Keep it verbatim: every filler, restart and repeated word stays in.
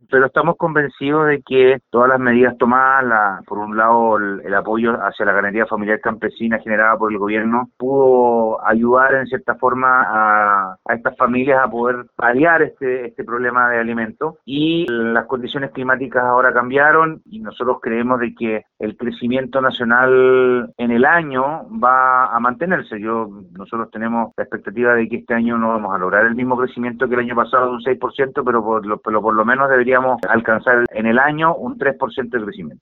pero estamos convencidos de que todas las medidas tomadas, la, por un lado el, el apoyo hacia la ganadería familiar campesina generada por el gobierno, pudo ayudar en cierta forma a, a estas familias a poder paliar este, este problema de alimentos, y las condiciones climáticas ahora cambiaron y nosotros creemos de que el crecimiento nacional en el año va a mantenerse. Yo, nosotros tenemos la expectativa de que este año no vamos a lograr el mismo crecimiento que el año pasado de un seis por ciento, pero por lo, pero por lo menos deberíamos alcanzar en el año un tres por ciento de crecimiento.